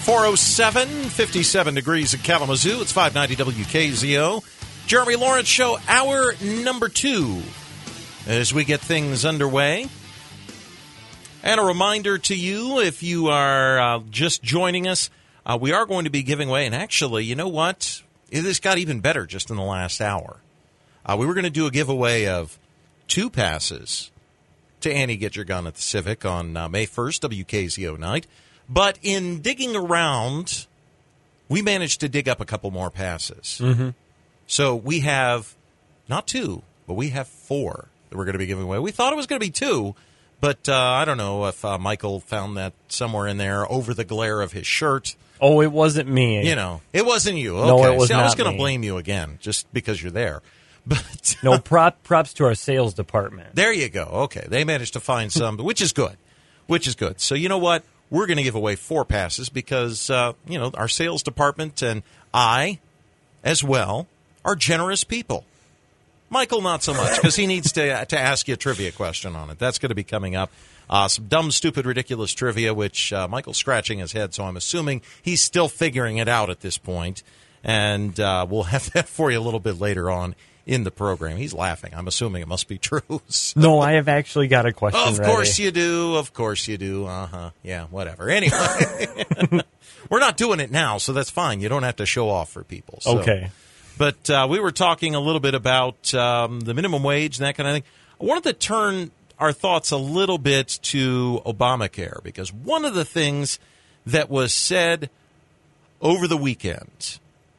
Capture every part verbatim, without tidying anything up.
four oh seven, fifty-seven degrees in Kalamazoo. It's five ninety W K Z O. Jeremy Lawrence Show, hour number two, as we get things underway. And a reminder to you, if you are uh, just joining us, uh, we are going to be giving away, and actually, you know what? This got even better just in the last hour. Uh, we were going to do a giveaway of two passes to Annie Get Your Gun at the Civic on uh, May first, W K Z O night. But in digging around, we managed to dig up a couple more passes. Mm-hmm. So we have not two, but we have four that we're going to be giving away. We thought it was going to be two, but uh, I don't know if uh, Michael found that somewhere in there over the glare of his shirt. Oh, it wasn't me. You know, it wasn't you. Okay. No, it was See, not I was going to me. blame you again just because you're there. But no, prop, props to our sales department. There you go. Okay. They managed to find some, which is good, which is good. So you know what? We're going to give away four passes because, uh, you know, our sales department and I, as well, are generous people. Michael, not so much, because he needs to to ask you a trivia question on it. That's going to be coming up. Uh, some dumb, stupid, ridiculous trivia, which uh, Michael's scratching his head, so I'm assuming he's still figuring it out at this point. And uh, we'll have that for you a little bit later on in the program. He's laughing. I'm assuming it must be true. So. No, I have actually got a question Of ready. course you do. Of course you do. Uh-huh. Yeah, whatever. Anyway, we're not doing it now, so that's fine. You don't have to show off for people. So. Okay. But uh, we were talking a little bit about um, the minimum wage and that kind of thing. I wanted to turn our thoughts a little bit to Obamacare, because one of the things that was said over the weekend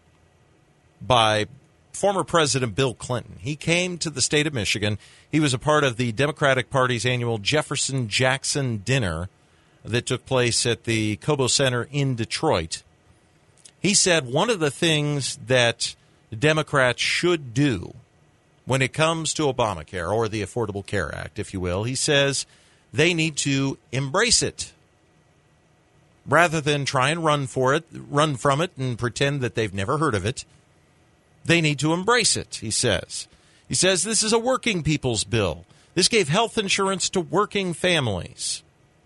by former President Bill Clinton, he came to the state of Michigan. He was a part of the Democratic Party's annual Jefferson Jackson dinner that took place at the Cobo Center in Detroit. He said one of the things that Democrats should do when it comes to Obamacare, or the Affordable Care Act, if you will, he says they need to embrace it rather than try and run for it, run from it and pretend that they've never heard of it. They need to embrace it, he says. He says this is a working people's bill. This gave health insurance to working families.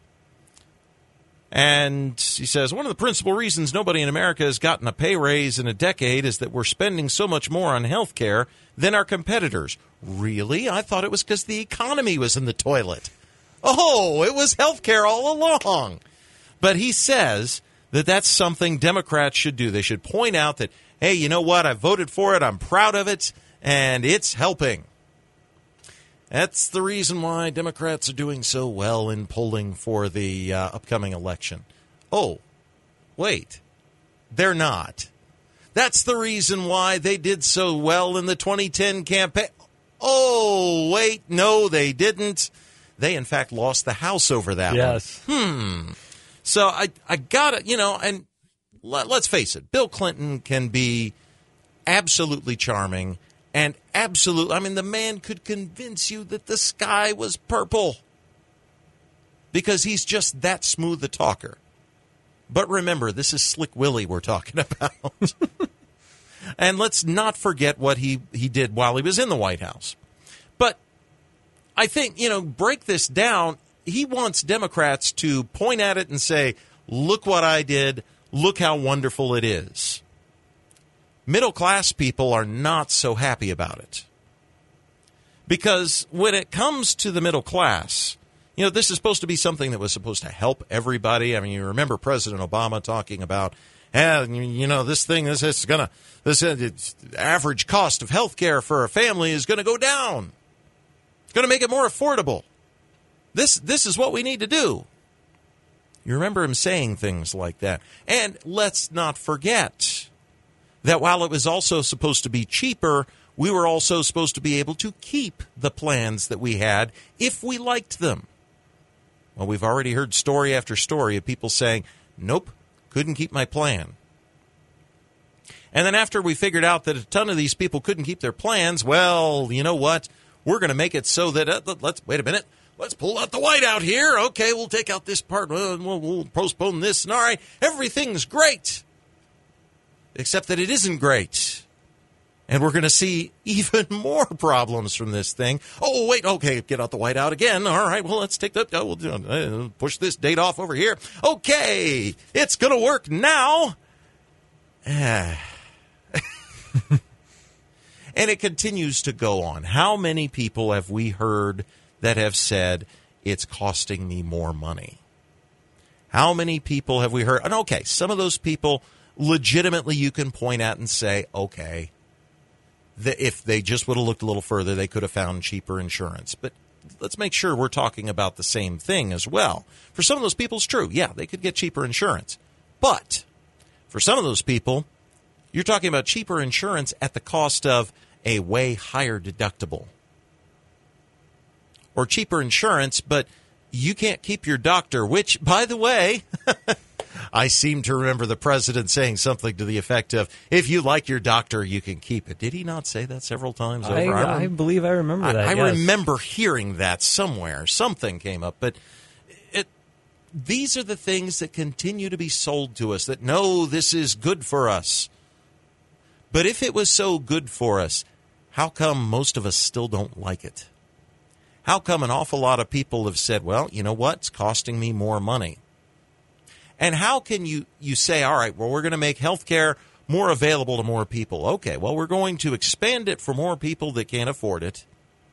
And he says, one of the principal reasons nobody in America has gotten a pay raise in a decade is that we're spending so much more on health care than our competitors. Really? I thought it was because the economy was in the toilet. Oh, it was health care all along. But he says that that's something Democrats should do. They should point out that, hey, you know what? I voted for it. I'm proud of it, and it's helping. That's the reason why Democrats are doing so well in polling for the uh, upcoming election. Oh, wait, they're not. That's the reason why they did so well in the twenty ten campaign. Oh, wait, no, they didn't. They, in fact, lost the House over that yes. one. Hmm. So I, I got to, you know, and let, let's face it, Bill Clinton can be absolutely charming. And absolutely, I mean, the man could convince you that the sky was purple because he's just that smooth a talker. But remember, this is Slick Willie we're talking about. And let's not forget what he, he did while he was in the White House. But I think, you know, break this down. He wants Democrats to point at it and say, look what I did. Look how wonderful it is. Middle-class people are not so happy about it. Because when it comes to the middle class, you know, this is supposed to be something that was supposed to help everybody. I mean, you remember President Obama talking about, eh, you know, this thing, this is going to, this uh, average cost of health care for a family is going to go down. It's going to make it more affordable. This, this is what we need to do. You remember him saying things like that. And let's not forget that while it was also supposed to be cheaper, we were also supposed to be able to keep the plans that we had if we liked them. Well, we've already heard story after story of people saying, nope, couldn't keep my plan. And then after we figured out that a ton of these people couldn't keep their plans, well, you know what? We're going to make it so that, uh, let's, wait a minute, let's pull out the white out here. Okay, we'll take out this part, we'll, we'll postpone this, and all right, everything's great. Except that it isn't great. And we're going to see even more problems from this thing. Oh, wait, okay, get out the whiteout again. All right, well, let's take the, oh, we'll push this date off over here. Okay, it's going to work now. And it continues to go on. How many people have we heard that have said, it's costing me more money? How many people have we heard? And okay, some of those people legitimately you can point at and say, okay, the, if they just would have looked a little further, they could have found cheaper insurance. But let's make sure we're talking about the same thing as well. For some of those people, it's true. Yeah, they could get cheaper insurance. But for some of those people, you're talking about cheaper insurance at the cost of a way higher deductible. Or cheaper insurance, but you can't keep your doctor, which, by the way, I seem to remember the president saying something to the effect of, if you like your doctor, you can keep it. Did he not say that several times over? I, I, I believe I remember that, I, I yes. remember hearing that somewhere. Something came up, but it, these are the things that continue to be sold to us, that, no, this is good for us. But if it was so good for us, how come most of us still don't like it? How come an awful lot of people have said, well, you know what, it's costing me more money? And how can you, you say, all right, well, we're going to make health care more available to more people. Okay, well, we're going to expand it for more people that can't afford it.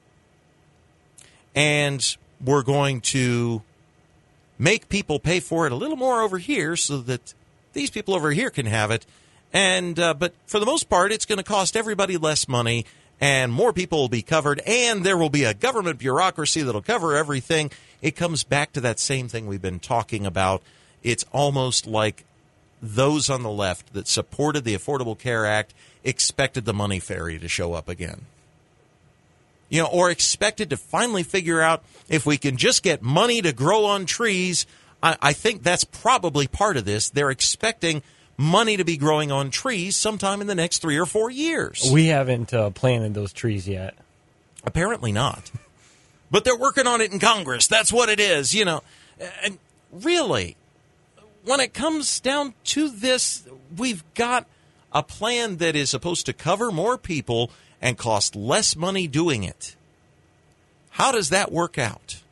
And we're going to make people pay for it a little more over here so that these people over here can have it. And uh, but for the most part, it's going to cost everybody less money, and more people will be covered, and there will be a government bureaucracy that will cover everything. It comes back to that same thing we've been talking about. It's almost like those on the left that supported the Affordable Care Act expected the money fairy to show up again. You know, or expected to finally figure out if we can just get money to grow on trees. I, I think that's probably part of this. They're expecting money to be growing on trees sometime in the next three or four years. We haven't uh, planted those trees yet. Apparently not. But they're working on it in Congress. That's what it is, you know. And really, when it comes down to this, we've got a plan that is supposed to cover more people and cost less money doing it. How does that work out?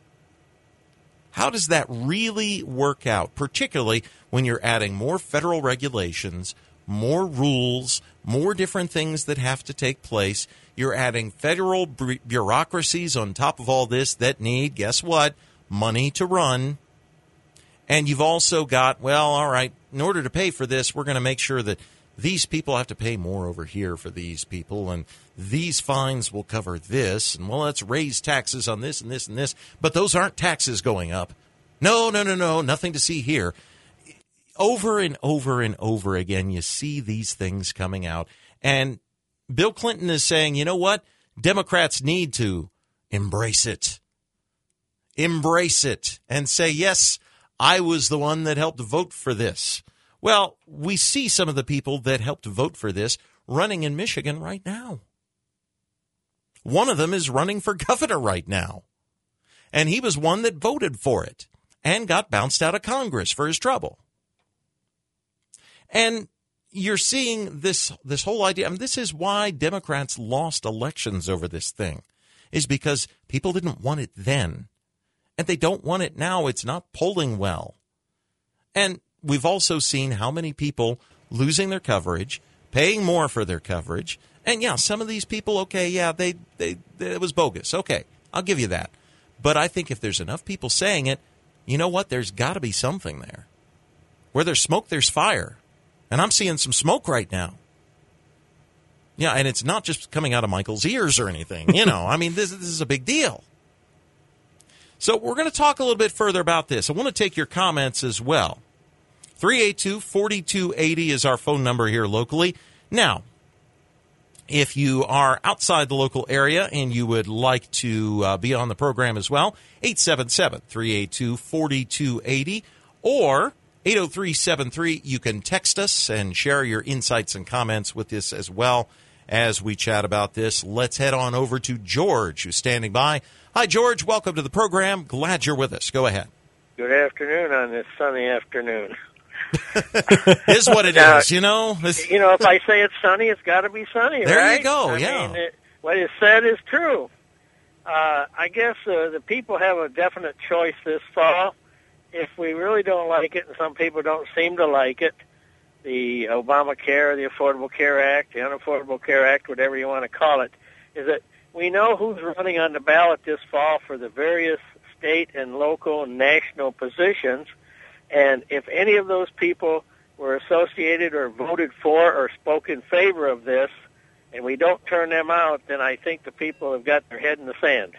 How does that really work out, particularly when you're adding more federal regulations, more rules, more different things that have to take place? You're adding federal bureaucracies on top of all this that need, guess what, money to run. And you've also got, well, all right, in order to pay for this, we're going to make sure that these people have to pay more over here for these people, and these fines will cover this, and, well, let's raise taxes on this and this and this, but those aren't taxes going up. No, no, no, no, nothing to see here. Over and over and over again, you see these things coming out, and Bill Clinton is saying, you know what? Democrats need to embrace it. Embrace it and say, yes, I was the one that helped vote for this. Well, we see some of the people that helped vote for this running in Michigan right now. One of them is running for governor right now. And he was one that voted for it and got bounced out of Congress for his trouble. And you're seeing this this whole idea. I mean, this is why Democrats lost elections over this thing, is because people didn't want it then. And they don't want it now. It's not polling well. And we've also seen how many people losing their coverage, paying more for their coverage. And, yeah, some of these people, okay, yeah, they, they, they it was bogus. Okay, I'll give you that. But I think if there's enough people saying it, you know what? There's got to be something there. Where there's smoke, there's fire. And I'm seeing some smoke right now. Yeah, and it's not just coming out of Michael's ears or anything. You know, I mean, this, this is a big deal. So we're going to talk a little bit further about this. I want to take your comments as well. three eight two, four two eight zero is our phone number here locally. Now, if you are outside the local area and you would like to uh, be on the program as well, eight seven seven, three eight two, four two eight zero or eight oh three seven three. You can text us and share your insights and comments with us as well as we chat about this. Let's head on over to George, who's standing by. Hi, George. Welcome to the program. Glad you're with us. Go ahead. Good afternoon on this sunny afternoon. Is what it Now, is, you know? It's- You know, if I say it's sunny, it's got to be sunny, There you right? go, I yeah. mean, it, what is said is true. Uh, I guess uh, the people have a definite choice this fall. If we really don't like it, and some people don't seem to like it, the Obamacare, the Affordable Care Act, the Unaffordable Care Act, whatever you want to call it, is that we know who's running on the ballot this fall for the various state and local and national positions, and if any of those people were associated or voted for or spoke in favor of this, and we don't turn them out, then I think the people have got their head in the sand.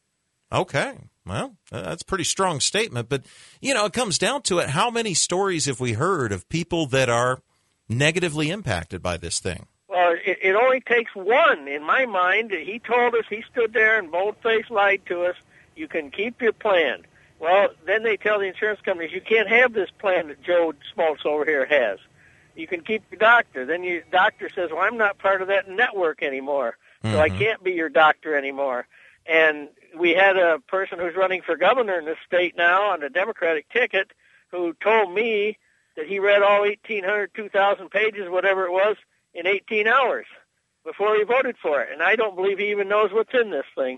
Okay. Well, that's a pretty strong statement. But, you know, it comes down to it. How many stories have we heard of people that are negatively impacted by this thing? Well, it, it only takes one. In my mind, he told us, he stood there and bold-faced lied to us, you can keep your plan. Well, then they tell the insurance companies, you can't have this plan that Joe Smoltz over here has. You can keep your doctor. Then your doctor says, well, I'm not part of that network anymore, so mm-hmm. I can't be your doctor anymore. And we had a person who's running for governor in this state now on a Democratic ticket who told me that he read all eighteen hundred, two thousand pages, whatever it was, in eighteen hours before he voted for it. And I don't believe he even knows what's in this thing.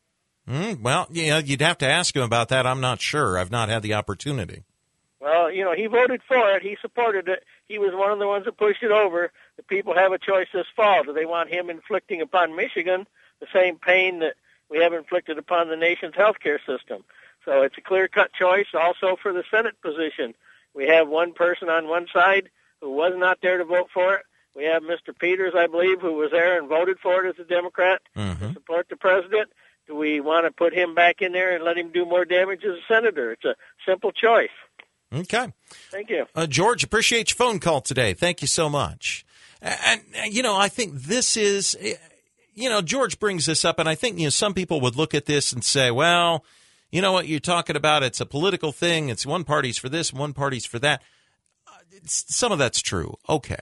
Mm, well, yeah, you'd have to ask him about that. I'm not sure. I've not had the opportunity. Well, you know, he voted for it. He supported it. He was one of the ones that pushed it over. The people have a choice this fall. Do they want him inflicting upon Michigan the same pain that we have inflicted upon the nation's health care system? So it's a clear-cut choice. Also for the Senate position, we have one person on one side who was not there to vote for it. We have Mister Peters, I believe, who was there and voted for it as a Democrat mm-hmm. to support the president. Do we want to put him back in there and let him do more damage as a senator? It's a simple choice. Okay. Thank you. Uh, George, appreciate your phone call today. Thank you so much. And, and, you know, I think this is, you know, George brings this up, and I think, you know, some people would look at this and say, well, you know what you're talking about, it's a political thing, it's one party's for this, one party's for that. Uh, it's, some of that's true. Okay.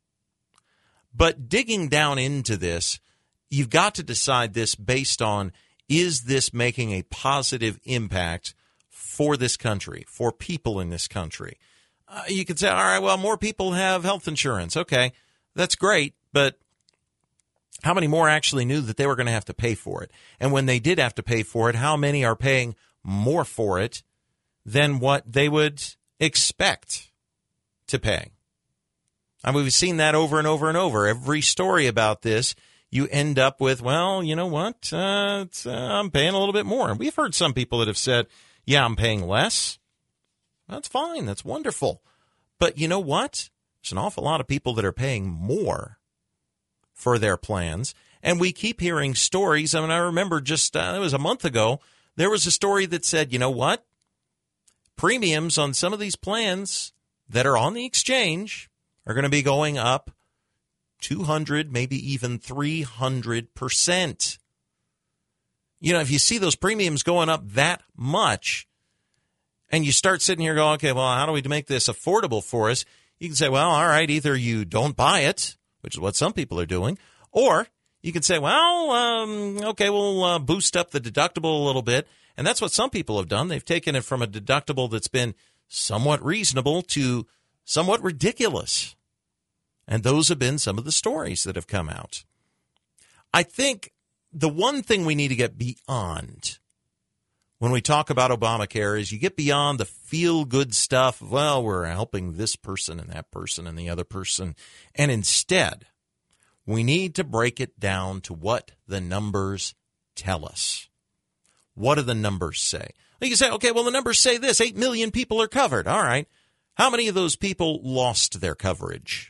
But digging down into this, you've got to decide this based on, is this making a positive impact for this country, for people in this country? Uh, you could say, all right, well, more people have health insurance. Okay, that's great, but how many more actually knew that they were going to have to pay for it? And when they did have to pay for it, how many are paying more for it than what they would expect to pay? I mean, we've seen that over and over and over. Every story about this, you end up with, well, you know what, uh, it's, uh, I'm paying a little bit more. And we've heard some people that have said, yeah, I'm paying less. That's fine. That's wonderful. But you know what? There's an awful lot of people that are paying more for their plans. And we keep hearing stories. I mean, I remember just, uh, it was a month ago, there was a story that said, you know what? Premiums on some of these plans that are on the exchange are going to be going up two hundred, maybe even three hundred percent. You know, if you see those premiums going up that much, and you start sitting here going, okay, well, how do we make this affordable for us? You can say, well, all right, either you don't buy it, which is what some people are doing, or you can say, well, um, okay, we'll uh, boost up the deductible a little bit. And that's what some people have done. They've taken it from a deductible that's been somewhat reasonable to somewhat ridiculous. And those have been some of the stories that have come out. I think the one thing we need to get beyond when we talk about Obamacare is you get beyond the feel-good stuff. Well, we're helping this person and that person and the other person. And instead, we need to break it down to what the numbers tell us. What do the numbers say? You can say, okay, well, the numbers say this. Eight million people are covered. All right. How many of those people lost their coverage?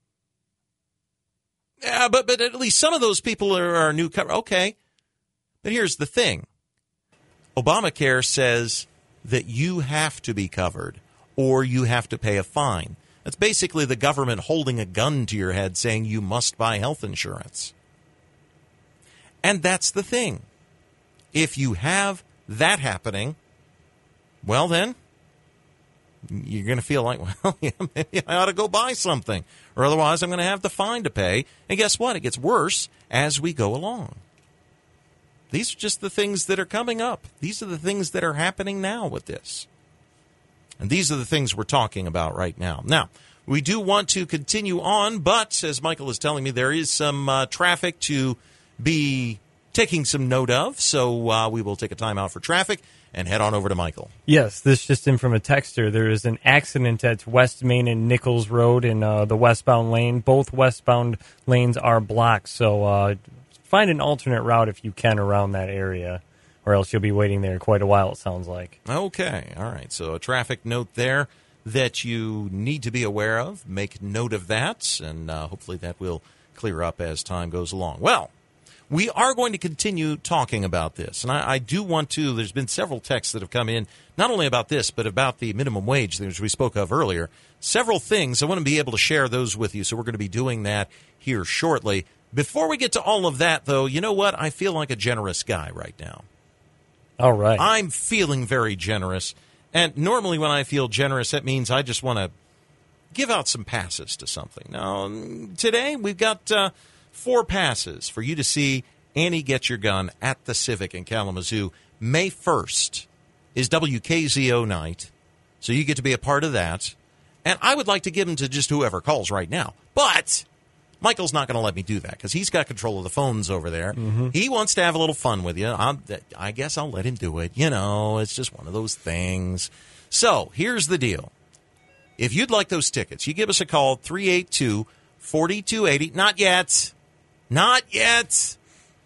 Yeah, but but at least some of those people are, are new cover. Okay. But here's the thing. Obamacare says that you have to be covered or you have to pay a fine. That's basically the government holding a gun to your head saying you must buy health insurance. And that's the thing. If you have that happening, well then, you're going to feel like, well, yeah, maybe I ought to go buy something. Or otherwise I'm going to have the fine to pay. And guess what? It gets worse as we go along. These are just the things that are coming up. These are the things that are happening now with this. And these are the things we're talking about right now. Now, we do want to continue on, but as Michael is telling me, there is some uh, traffic to be taking some note of. So uh, we will take a time out for traffic and head on over to Michael. Yes, this just in from a texter. There is an accident at West Main and Nichols Road in uh, the westbound lane. Both westbound lanes are blocked, so uh, find an alternate route if you can around that area, or else you'll be waiting there quite a while, it sounds like. Okay, all right. So a traffic note there that you need to be aware of. Make note of that, and uh, hopefully that will clear up as time goes along. Well, we are going to continue talking about this, and I, I do want to. There's been several texts that have come in, not only about this, but about the minimum wage, which we spoke of earlier. Several things. I want to be able to share those with you, so we're going to be doing that here shortly. Before we get to all of that, though, you know what? I feel like a generous guy right now. All right. I'm feeling very generous, and normally when I feel generous, that means I just want to give out some passes to something. Now, today we've got Uh, Four passes for you to see Annie Get Your Gun at the Civic in Kalamazoo. May first is W K Z O night, so you get to be a part of that. And I would like to give them to just whoever calls right now. But Michael's not going to let me do that because he's got control of the phones over there. Mm-hmm. He wants to have a little fun with you. I'm, I guess I'll let him do it. You know, it's just one of those things. So here's the deal. If you'd like those tickets, you give us a call, three eight two, four two eight zero. Not yet. Not yet.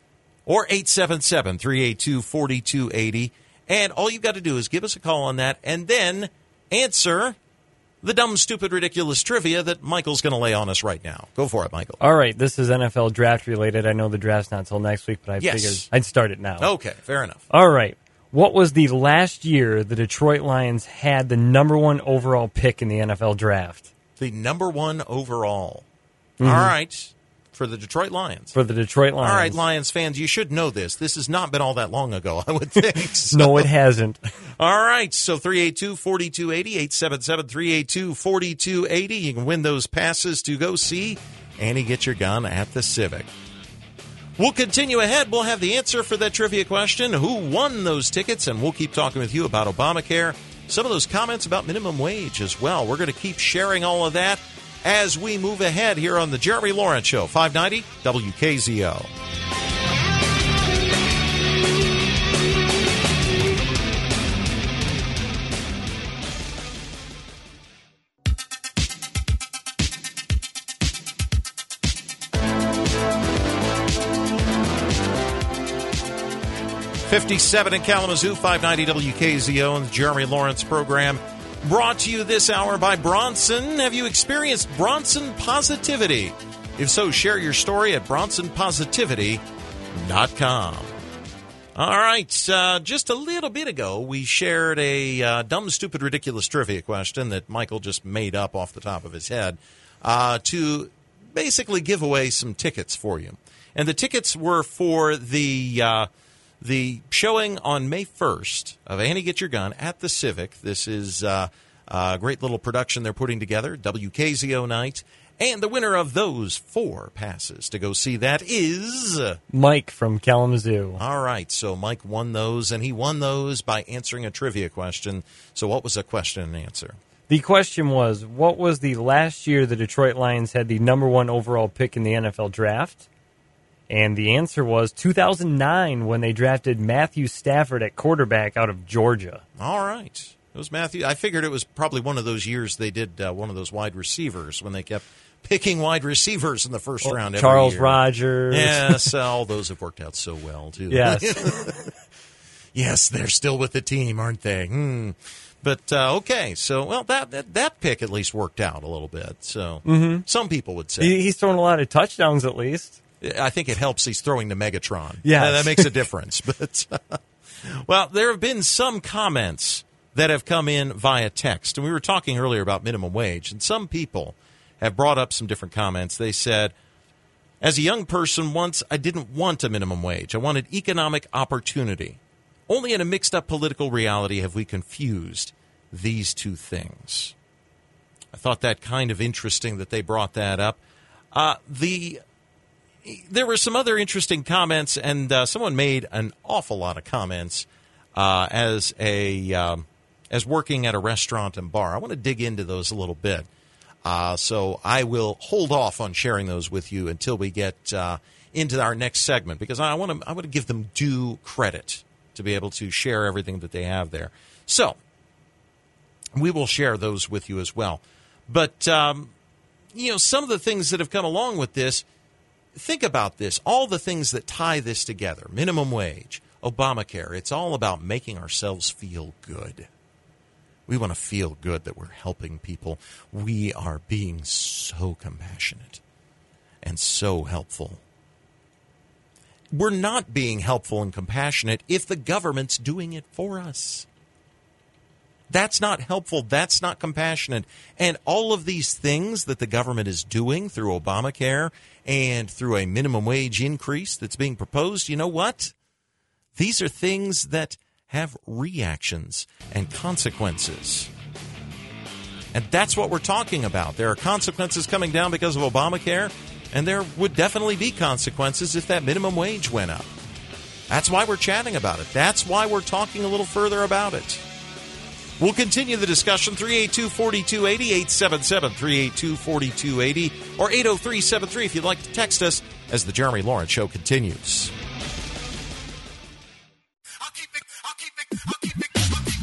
Or eight seven seven, three eight two, four two eight zero. And all you've got to do is give us a call on that and then answer the dumb, stupid, ridiculous trivia that Michael's going to lay on us right now. Go for it, Michael. All right, this is N F L draft related. I know the draft's not until next week, but I yes. figured I'd start it now. Okay, fair enough. All right. What was the last year the Detroit Lions had the number one overall pick in the N F L draft? The number one overall. Mm-hmm. All right. For the Detroit Lions. For the Detroit Lions. All right, Lions fans, you should know this. This has not been all that long ago, I would think. So. No, it hasn't. All right, so three eight two, four two eight zero, eight seven seven, three eight two, four two eight zero. You can win those passes to go see Annie Get Your Gun at the Civic. We'll continue ahead. We'll have the answer for that trivia question. Who won those tickets? And we'll keep talking with you about Obamacare. Some of those comments about minimum wage as well. We're going to keep sharing all of that as we move ahead here on the Jeremy Lawrence Show, five ninety W K Z O. fifty-seven in Kalamazoo, five ninety W K Z O, and the Jeremy Lawrence program. Brought to you this hour by Bronson. Have you experienced Bronson Positivity? If so, share your story at bronson positivity dot com. All right, uh, just a little bit ago, we shared a uh, dumb, stupid, ridiculous trivia question that Michael just made up off the top of his head uh, to basically give away some tickets for you. And the tickets were for the... Uh, The showing on May first of Annie Get Your Gun at the Civic. This is uh, a great little production they're putting together, W K Z O night. And the winner of those four passes to go see that is... Mike from Kalamazoo. All right, so Mike won those, and he won those by answering a trivia question. So what was the question and answer? The question was, what was the last year the Detroit Lions had the number one overall pick in the N F L draft? And the answer was two thousand nine when they drafted Matthew Stafford at quarterback out of Georgia. All right. It was Matthew. I figured it was probably one of those years they did uh, one of those wide receivers when they kept picking wide receivers in the first well, round every Charles year. Rogers. Yes, all those have worked out so well, too. Yes. Yes, they're still with the team, aren't they? Hmm. But, uh, okay, so, well, that, that that pick at least worked out a little bit. So mm-hmm. Some people would say. He, he's thrown a lot of touchdowns at least. I think it helps he's throwing to Megatron. Yeah, that, that makes a difference. But uh, well, there have been some comments that have come in via text, and we were talking earlier about minimum wage, and some people have brought up some different comments. They said, as a young person once, I didn't want a minimum wage. I wanted economic opportunity. Only in a mixed-up political reality have we confused these two things. I thought that kind of interesting that they brought that up. Uh, the There were some other interesting comments, and uh, someone made an awful lot of comments uh, as a um, as working at a restaurant and bar. I want to dig into those a little bit. Uh, so I will hold off on sharing those with you until we get uh, into our next segment, because I want to I want to give them due credit to be able to share everything that they have there. So we will share those with you as well. But, um, you know, some of the things that have come along with this, think about this, all the things that tie this together, minimum wage, Obamacare, it's all about making ourselves feel good. We want to feel good that we're helping people. We are being so compassionate and so helpful. We're not being helpful and compassionate if the government's doing it for us. That's not helpful. That's not compassionate. And all of these things that the government is doing through Obamacare and through a minimum wage increase that's being proposed, you know what? These are things that have reactions and consequences. And that's what we're talking about. There are consequences coming down because of Obamacare, and there would definitely be consequences if that minimum wage went up. That's why we're chatting about it. That's why we're talking a little further about it. We'll continue the discussion, three eight two, four two eight zero, eight seven seven, three eight two, four two eight zero, or eight oh three seven three if you'd like to text us as the Jeremy Lawrence Show continues. I'll keep it, I'll keep it, I'll keep it,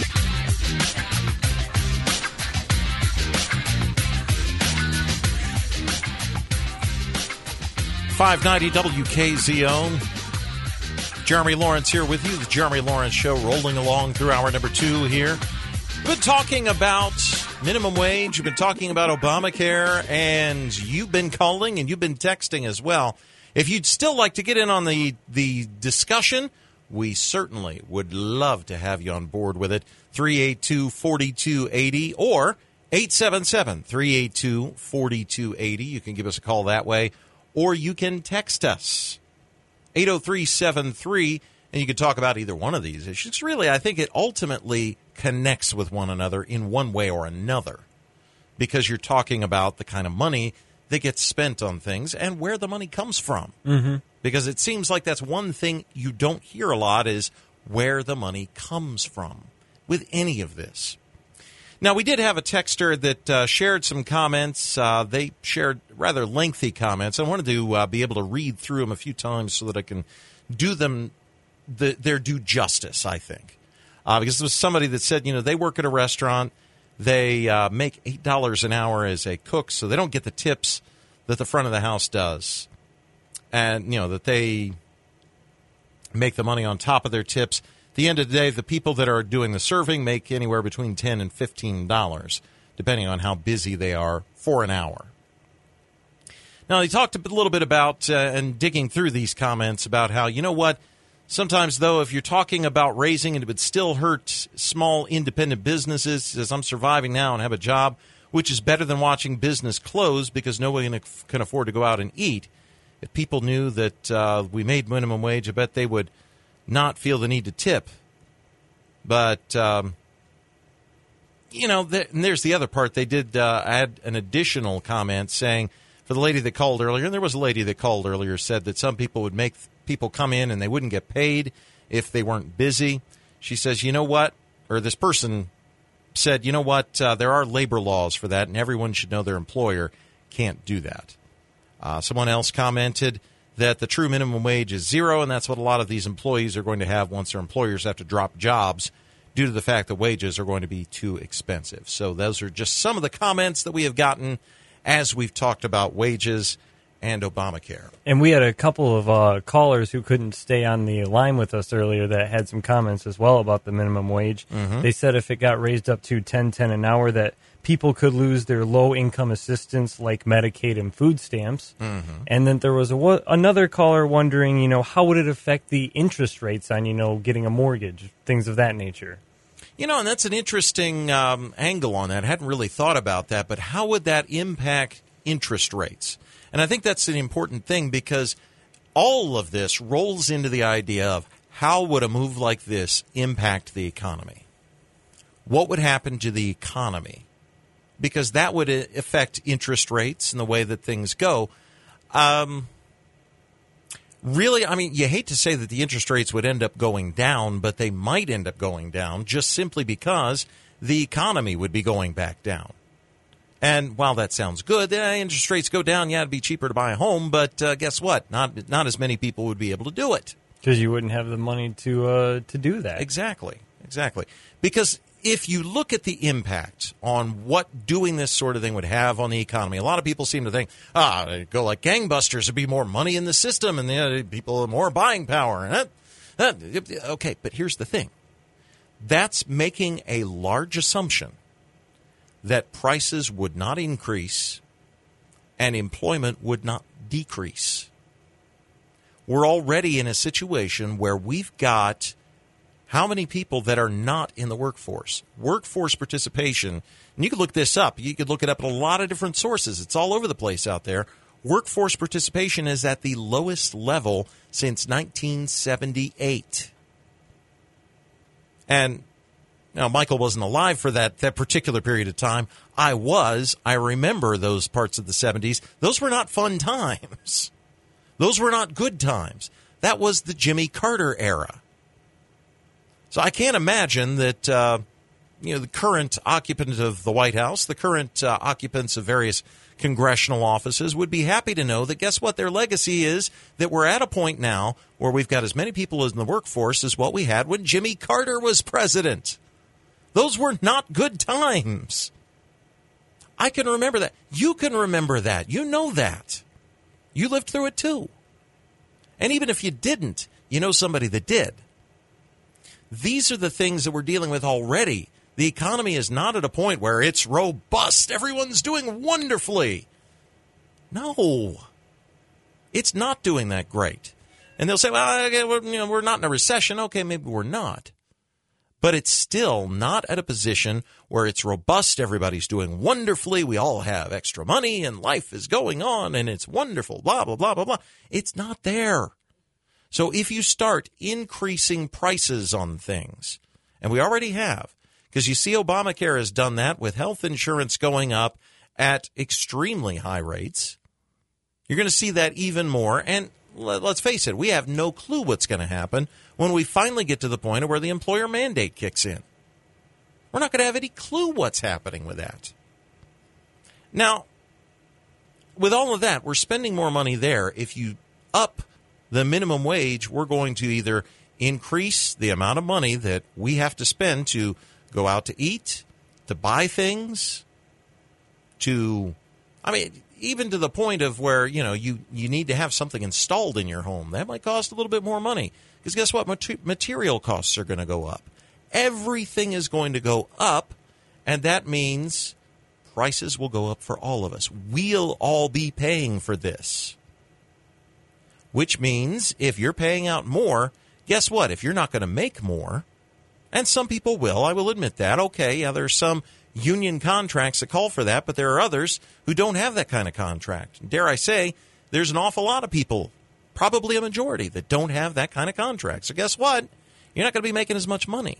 I'll keep it. five ninety W K Z O. Jeremy Lawrence here with you. The Jeremy Lawrence Show rolling along through hour number two here. We've been talking about minimum wage. You've been talking about Obamacare, and you've been calling and you've been texting as well. If you'd still like to get in on the, the discussion, we certainly would love to have you on board with it. three eight two, four two eight zero or eight seven seven, three eight two, four two eight zero. You can give us a call that way, or you can text us, eight oh three seven three, and you can talk about either one of these issues. Really, I think it ultimately connects with one another in one way or another, because you're talking about the kind of money that gets spent on things and where the money comes from. Mm-hmm. Because it seems like that's one thing you don't hear a lot, is where the money comes from with any of this. Now, we did have a texter that uh, shared some comments. Uh, they shared rather lengthy comments. I wanted to uh, be able to read through them a few times so that I can do them the, their due justice, I think. Uh, because there was somebody that said, you know, they work at a restaurant. They uh, make eight dollars an hour as a cook, so they don't get the tips that the front of the house does. And, you know, that they make the money on top of their tips. At the end of the day, the people that are doing the serving make anywhere between ten dollars and fifteen dollars, depending on how busy they are, for an hour. Now, he talked a little bit about, uh, and digging through these comments, about how, you know what, sometimes, though, if you're talking about raising, it would still hurt small independent businesses. He says, I'm surviving now and have a job, which is better than watching business close because no one can afford to go out and eat. If people knew that uh, we made minimum wage, I bet they would not feel the need to tip. But, um, you know, th- and there's the other part. They did uh, add an additional comment saying, for the lady that called earlier, and there was a lady that called earlier, said that some people would make people come in and they wouldn't get paid if they weren't busy. She says, you know what? Or this person said, you know what? Uh, there are labor laws for that, and everyone should know their employer can't do that. Uh, someone else commented that the true minimum wage is zero, and that's what a lot of these employees are going to have once their employers have to drop jobs due to the fact that wages are going to be too expensive. So those are just some of the comments that we have gotten as we've talked about wages and Obamacare. And we had a couple of uh, callers who couldn't stay on the line with us earlier that had some comments as well about the minimum wage. Mm-hmm. They said if it got raised up to ten ten an hour, that people could lose their low-income assistance like Medicaid and food stamps. Mm-hmm. And then there was a, another caller wondering, you know, how would it affect the interest rates on, you know, getting a mortgage, things of that nature. You know, and that's an interesting um, angle on that. I hadn't really thought about that, but how would that impact interest rates? And I think that's an important thing, because all of this rolls into the idea of how would a move like this impact the economy? What would happen to the economy? Because that would affect interest rates and the way that things go. Um, really, I mean, you hate to say that the interest rates would end up going down, but they might end up going down just simply because the economy would be going back down. And while that sounds good, the interest rates go down, yeah, it'd be cheaper to buy a home, but uh, guess what? Not not as many people would be able to do it. Because you wouldn't have the money to uh, to do that. Exactly, exactly. Because if you look at the impact on what doing this sort of thing would have on the economy, a lot of people seem to think, ah, it'd go like gangbusters, there'd be more money in the system, and the people have more buying power. And that, that, okay, but here's the thing. That's making a large assumption that prices would not increase and employment would not decrease. We're already in a situation where we've got how many people that are not in the workforce? Workforce participation, and you could look this up. You could look it up at a lot of different sources. It's all over the place out there. Workforce participation is at the lowest level since nineteen seventy-eight. And now, Michael wasn't alive for that, that particular period of time. I was. I remember those parts of the seventies. Those were not fun times. Those were not good times. That was the Jimmy Carter era. So I can't imagine that, uh, you know, the current occupant of the White House, the current uh, occupants of various congressional offices would be happy to know that, guess what, their legacy is that we're at a point now where we've got as many people in the workforce as what we had when Jimmy Carter was president. Those were not good times. I can remember that. You can remember that. You know that. You lived through it too. And even if you didn't, you know somebody that did. These are the things that we're dealing with already. The economy is not at a point where it's robust. Everyone's doing wonderfully. No. It's not doing that great. And they'll say, well, okay, we're, you know, we're not in a recession. Okay, maybe we're not. But it's still not at a position where it's robust. Everybody's doing wonderfully. We all have extra money and life is going on and it's wonderful, blah, blah, blah, blah, blah. It's not there. So if you start increasing prices on things, and we already have, because you see Obamacare has done that with health insurance going up at extremely high rates, you're going to see that even more. And let's face it, we have no clue what's going to happen when we finally get to the point where the employer mandate kicks in. We're not going to have any clue what's happening with that. Now, with all of that, we're spending more money there. If you up the minimum wage, we're going to either increase the amount of money that we have to spend to go out to eat, to buy things, to, I mean, even to the point of where, you know, you, you need to have something installed in your home. That might cost a little bit more money. Because guess what? Material costs are going to go up. Everything is going to go up, and that means prices will go up for all of us. We'll all be paying for this. Which means if you're paying out more, guess what? If you're not going to make more, and some people will, I will admit that. Okay, yeah, there's some union contracts that call for that, but there are others who don't have that kind of contract. Dare I say, there's an awful lot of people, probably a majority, that don't have that kind of contract. So guess what? You're not going to be making as much money.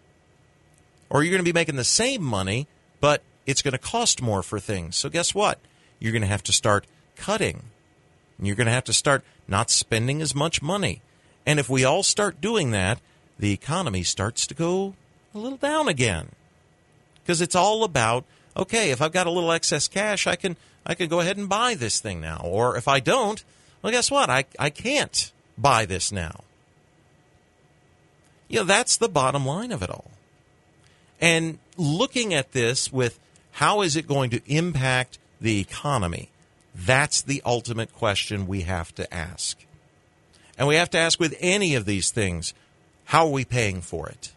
Or you're going to be making the same money, but it's going to cost more for things. So guess what? You're going to have to start cutting. You're going to have to start not spending as much money. And if we all start doing that, the economy starts to go a little down again. Because it's all about, okay, if I've got a little excess cash, I can I can go ahead and buy this thing now. Or if I don't, well, guess what? I, I can't buy this now. You know, that's the bottom line of it all. And looking at this with how is it going to impact the economy, that's the ultimate question we have to ask. And we have to ask with any of these things, how are we paying for it?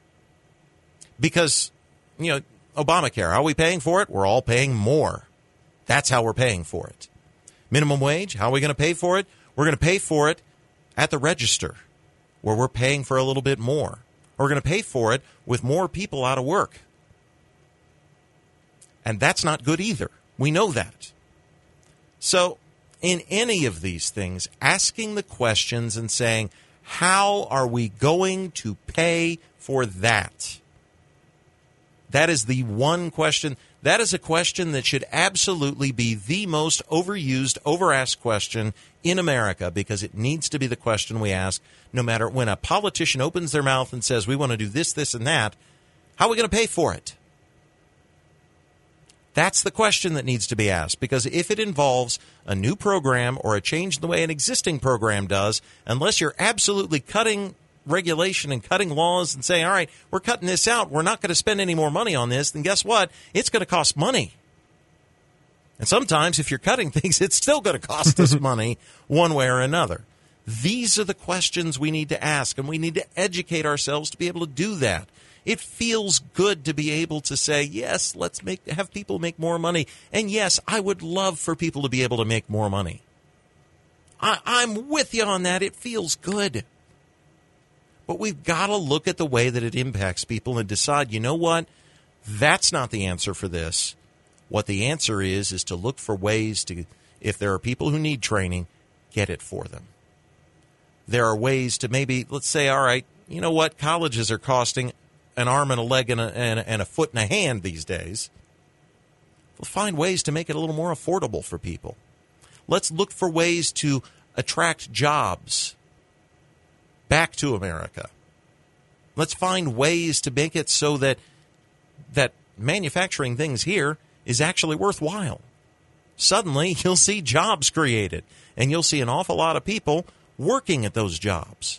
Because, you know, Obamacare, how are we paying for it? We're all paying more. That's how we're paying for it. Minimum wage, how are we going to pay for it? We're going to pay for it at the register, where we're paying for a little bit more. Or we're going to pay for it with more people out of work. And that's not good either. We know that. So in any of these things, asking the questions and saying, how are we going to pay for that? That is the one question. That is a question that should absolutely be the most overused, overasked question in America, because it needs to be the question we ask no matter when a politician opens their mouth and says, we want to do this, this, and that. How are we going to pay for it? That's the question that needs to be asked, because if it involves a new program or a change in the way an existing program does, unless you're absolutely cutting regulation and cutting laws and saying, all right, we're cutting this out, we're not going to spend any more money on this, then guess what? It's going to cost money. And sometimes if you're cutting things, it's still going to cost us money one way or another. These are the questions we need to ask, and we need to educate ourselves to be able to do that. It feels good to be able to say, yes, let's make have people make more money. And yes, I would love for people to be able to make more money. I, I'm with you on that. It feels good. But we've got to look at the way that it impacts people and decide, you know what? That's not the answer for this. What the answer is, is to look for ways to, if there are people who need training, get it for them. There are ways to maybe, let's say, all right, you know what? Colleges are costing an arm and a leg and a, and a, and a foot and a hand these days. We'll find ways to make it a little more affordable for people. Let's look for ways to attract jobs back to America. Let's find ways to make it so that that manufacturing things here is actually worthwhile. Suddenly, you'll see jobs created, and you'll see an awful lot of people working at those jobs.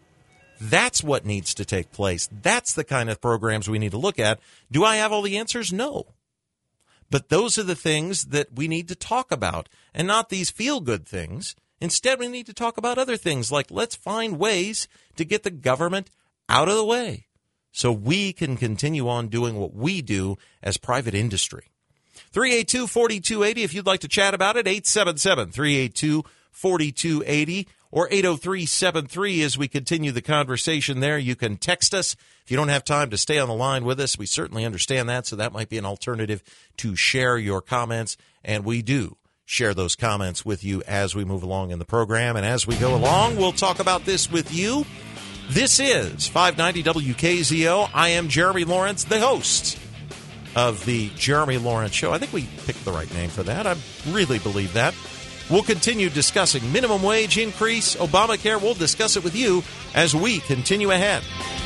That's what needs to take place. That's the kind of programs we need to look at. Do I have all the answers? No. But those are the things that we need to talk about, and not these feel-good things. Instead, we need to talk about other things, like let's find ways to get the government out of the way so we can continue on doing what we do as private industry. three eight two, four two eight zero if you'd like to chat about it, eight seven seven, three eight two, four two eight zero. Or eight oh three seven three as we continue the conversation there. You can text us. If you don't have time to stay on the line with us, we certainly understand that, so that might be an alternative to share your comments. And we do share those comments with you as we move along in the program. And as we go along, we'll talk about this with you. This is five ninety W K Z O. I am Jeremy Lawrence, the host of the Jeremy Lawrence Show. I think we picked the right name for that. I really believe that. We'll continue discussing minimum wage increase, Obamacare. We'll discuss it with you as we continue ahead.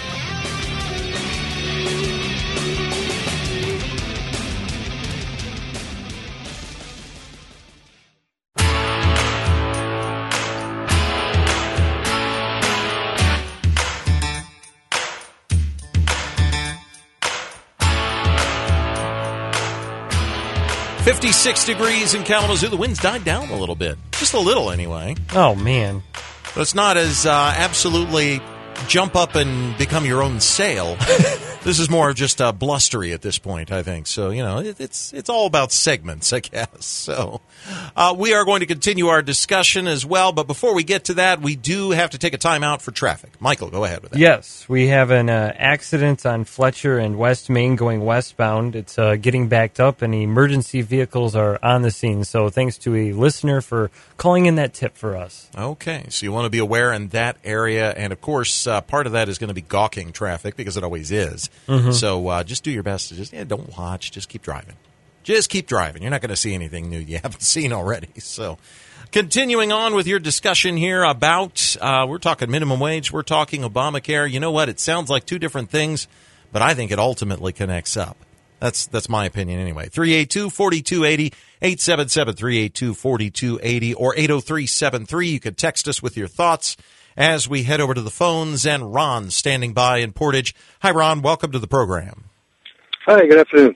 fifty-six degrees in Kalamazoo. The wind's died down a little bit. Just a little, anyway. Oh, man. But it's not as uh, absolutely jump up and become your own sail. This is more just uh, blustery at this point, I think. So, you know, it, it's it's all about segments, I guess. So uh, we are going to continue our discussion as well. But before we get to that, we do have to take a time out for traffic. Michael, go ahead with that. Yes, we have an uh, accident on Fletcher and West Main going westbound. It's uh, getting backed up, and emergency vehicles are on the scene. So thanks to a listener for calling in that tip for us. Okay, so you want to be aware in that area. And, of course, uh, part of that is going to be gawking traffic, because it always is. Mm-hmm. So uh, just do your best to just, yeah, don't watch. Just keep driving. Just keep driving. You're not going to see anything new you haven't seen already. So continuing on with your discussion here about, uh, we're talking minimum wage, we're talking Obamacare. You know what? It sounds like two different things, but I think it ultimately connects up. That's that's my opinion anyway. three eight two, four two eight zero, eight seven seven, three eight two, four two eight zero, or eight oh three seven three. You can text us with your thoughts as we head over to the phones. And Ron standing by in Portage. Hi, Ron. Welcome to the program. Hi, good afternoon.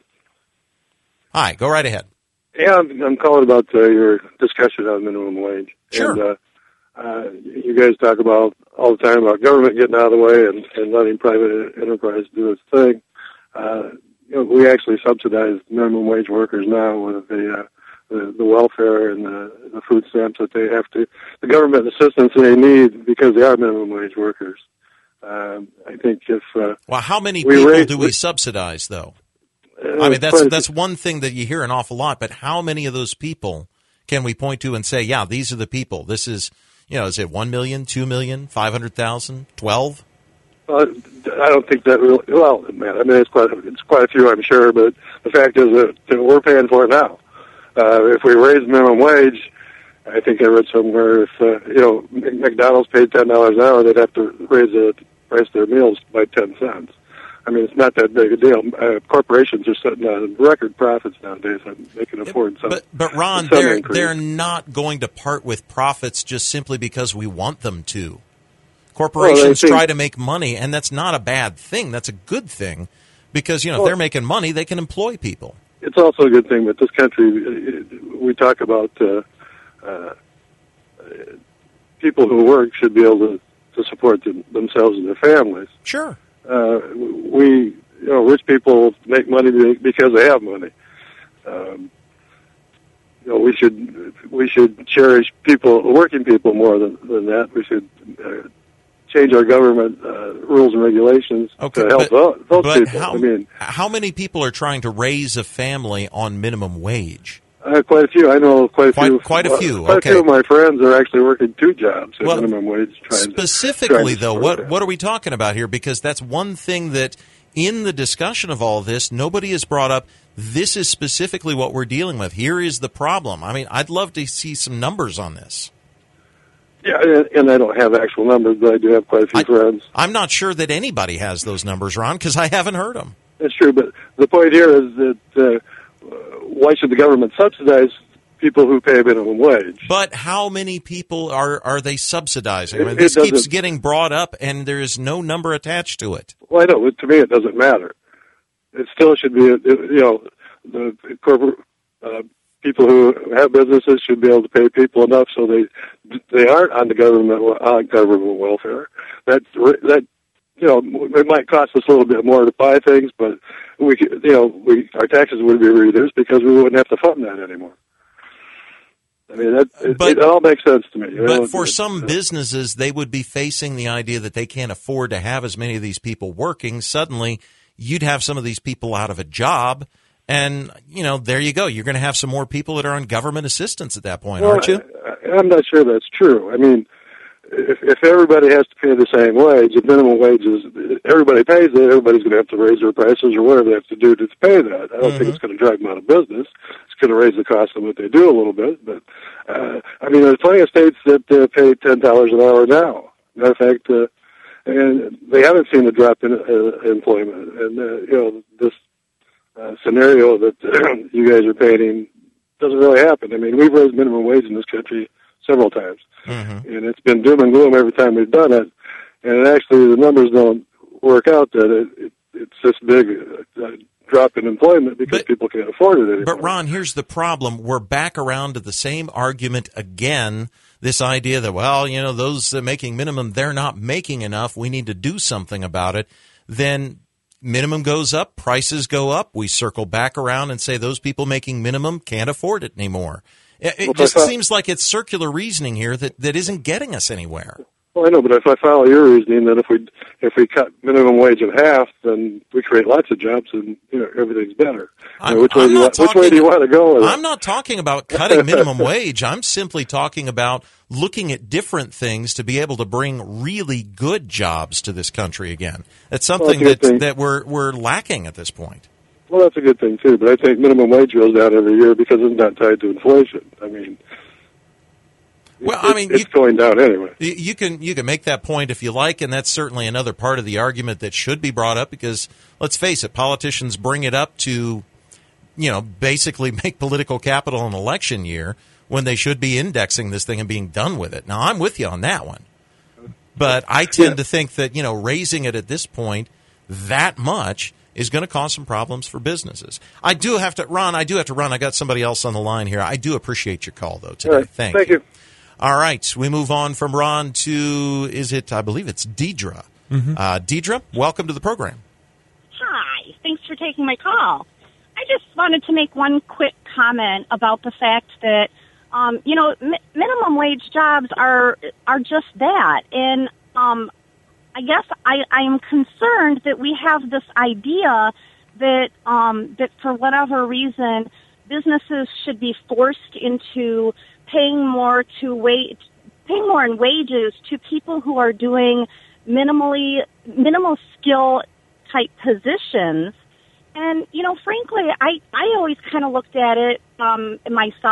Hi, go right ahead. Yeah, I'm, I'm calling about uh, your discussion on minimum wage. Sure. And, uh, uh, you guys talk about all the time about government getting out of the way and, and letting private enterprise do its thing. Uh, you know, we actually subsidize minimum wage workers now with the uh, the, the welfare and the, the food stamps that they have to, the government assistance they need because they are minimum wage workers. Um, I think if uh, well, how many we people raise, do we subsidize though? Uh, I mean, that's that's one thing that you hear an awful lot, but how many of those people can we point to and say, yeah, these are the people? This is, you know, is it one million, two million, five hundred thousand, twelve? Well, I don't think that really, well, man, I mean, it's quite, it's quite a few, I'm sure, but the fact is that, that we're paying for it now. Uh, if we raise minimum wage, I think I read somewhere if, uh, you know, McDonald's paid ten dollars an hour, they'd have to raise the price of their meals by ten cents. I mean, it's not that big a deal. Uh, corporations are sitting on record profits nowadays, and they can afford some. But, but Ron, some they're, increase. they're not going to part with profits just simply because we want them to. Corporations well, think, try to make money, and that's not a bad thing. That's a good thing because, you know, well, if they're making money, they can employ people. It's also a good thing, but this country, we talk about uh, uh, people who work should be able to, to support them, themselves and their families. Sure. Uh, we, you know, rich people make money because they have money. Um, you know, we should we should cherish people, working people, more than, than that. We should uh, change our government uh, rules and regulations okay, to help but, those, those but people. How, I mean, how many people are trying to raise a family on minimum wage? Uh, quite a few. I know quite a quite, few. Quite a few. Quite okay. a few of my friends are actually working two jobs at well, minimum wage. Trying specifically, to, trying to though, what that. what are we talking about here? Because that's one thing that in the discussion of all this, nobody has brought up. This is specifically what we're dealing with. Here is the problem. I mean, I'd love to see some numbers on this. Yeah, and, and I don't have actual numbers, but I do have quite a few I, friends. I'm not sure that anybody has those numbers, Ron, because I haven't heard them. That's true, but the point here is that uh, why should the government subsidize people who pay minimum wage? But how many people are, are they subsidizing? I mean, It- this it keeps doesn't- getting brought up, and there is no number attached to it. Well, I know, but to me it doesn't matter. It still should be, you know, the corporate uh, people who have businesses should be able to pay people enough so they they aren't on the government on government welfare. That that you know, it might cost us a little bit more to buy things, but we could, you know, we our taxes would be reduced because we wouldn't have to fund that anymore. I mean, that it, But- it all makes sense to me. You But know, for it's, some uh, businesses, they would be facing the idea that they can't afford to have as many of these people working. Suddenly, you'd have some of these people out of a job, and, you know, there you go. You're going to have some more people that are on government assistance at that point, well, aren't you? I, I'm not sure that's true. I mean, if, if everybody has to pay the same wage, if minimum wage is, everybody pays it, everybody's going to have to raise their prices or whatever they have to do to pay that. I don't Mm-hmm. think it's going to drive them out of business. It's going to raise the cost of what they do a little bit. But, uh, I mean, there's plenty of states that uh, pay ten dollars an hour now. Matter of fact, uh, and they haven't seen a drop in uh, employment. And, uh, you know, this uh, scenario that you guys are painting doesn't really happen. I mean, we've raised minimum wage in this country several times. Mm-hmm. And it's been doom and gloom every time we've done it. And actually, the numbers don't work out that it, it, it's this big uh, drop in employment because But- people can't afford it anymore. But, Ron, here's the problem. We're back around to the same argument again. This idea that, well, you know, those uh, making minimum, they're not making enough. We need to do something about it. Then minimum goes up, prices go up. We circle back around and say those people making minimum can't afford it anymore. It, it Well, just but I- seems like it's circular reasoning here that, that isn't getting us anywhere. Well, I know, but if I follow your reasoning, that if we if we cut minimum wage in half, then we create lots of jobs, and you know everything's better. You know, which way I'm do you not want, which way do you talking- want to go with it? I'm not talking about cutting minimum wage. I'm simply talking about looking at different things to be able to bring really good jobs to this country again. That's Well, something that's a that good thing. that we're we're lacking at this point. Well, that's a good thing too. But I think minimum wage goes down every year because it's not tied to inflation. I mean, Well, it's, I mean, it's you- going down anyway. You you can you can make that point if you like, and that's certainly another part of the argument that should be brought up because let's face it, politicians bring it up to, you know, basically make political capital in election year when they should be indexing this thing and being done with it. Now, I'm with you on that one, but I tend Yeah. to think that, you know, raising it at this point that much is going to cause some problems for businesses. I do have to, Ron. I do have to run. I got somebody else on the line here. I do appreciate your call though today. All right. Thank, Thank you. All right, we move on from Ron to, is it, I believe it's Deidre. Mm-hmm. Uh, Deidre, welcome to the program. Hi, thanks for taking my call. I just wanted to make one quick comment about the fact that, um, you know, mi- minimum wage jobs are are just that. And um, I guess I, I am concerned that we have this idea that um, that for whatever reason, businesses should be forced into paying more to wait, paying more in wages to people who are doing minimally minimal skill type positions. And, you know, frankly, I, I always kind of looked at it um, myself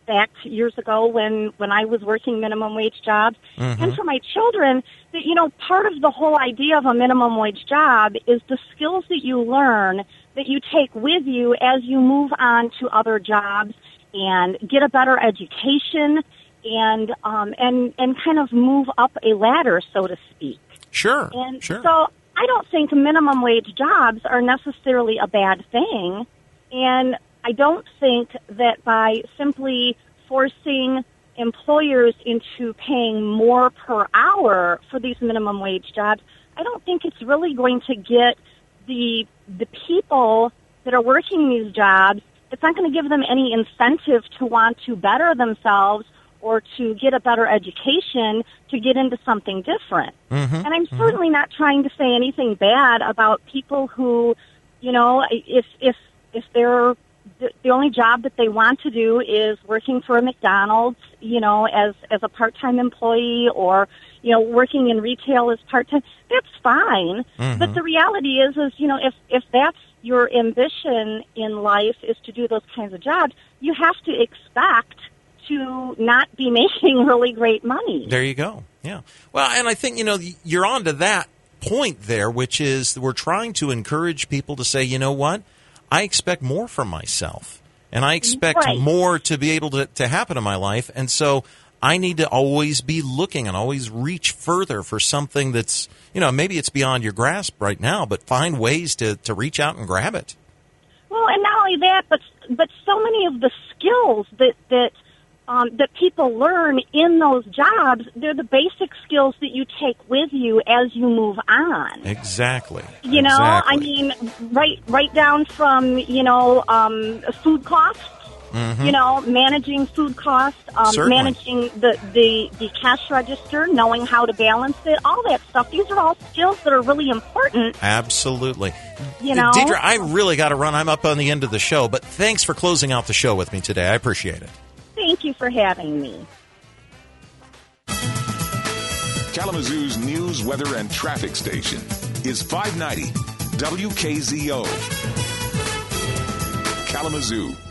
back years ago when, when I was working minimum wage jobs, Mm-hmm. and for my children, that, you know, part of the whole idea of a minimum wage job is the skills that you learn that you take with you as you move on to other jobs and get a better education and um, and and kind of move up a ladder, so to speak. Sure, And sure. so I don't think minimum wage jobs are necessarily a bad thing, and I don't think that by simply forcing employers into paying more per hour for these minimum wage jobs, I don't think it's really going to get the the people that are working these jobs, it's not going to give them any incentive to want to better themselves or to get a better education to get into something different. Mm-hmm. And I'm certainly not trying to say anything bad about people who, you know, if if if they're the, the only job that they want to do is working for a McDonald's, you know, as as a part-time employee, or, you know, working in retail as part-time, that's fine. Mm-hmm. But the reality is, is, you know, if if that's your ambition in life is to do those kinds of jobs, you have to expect to not be making really great money. There you go. Yeah. Well, and I think, you know, you're on to that point there, which is we're trying to encourage people to say, you know what, I expect more from myself, and I expect Right. more to be able to, to happen in my life. And so I need to always be looking and always reach further for something that's, you know, maybe it's beyond your grasp right now, but find ways to, to reach out and grab it. Well, and not only that, but but so many of the skills that that um, that people learn in those jobs, they're the basic skills that you take with you as you move on. Exactly. You know, Exactly. I mean, right right down from, you know, um, food costs. Mm-hmm. You know, managing food costs, um, Certainly. managing the, the, the cash register, knowing how to balance it, all that stuff. These are all skills that are really important. Absolutely. You know? Deidre, I really got to run. I'm up on the end of the show, but thanks for closing out the show with me today. I appreciate it. Thank you for having me. Kalamazoo's news, weather, and traffic station is five ninety W K Z O. Kalamazoo.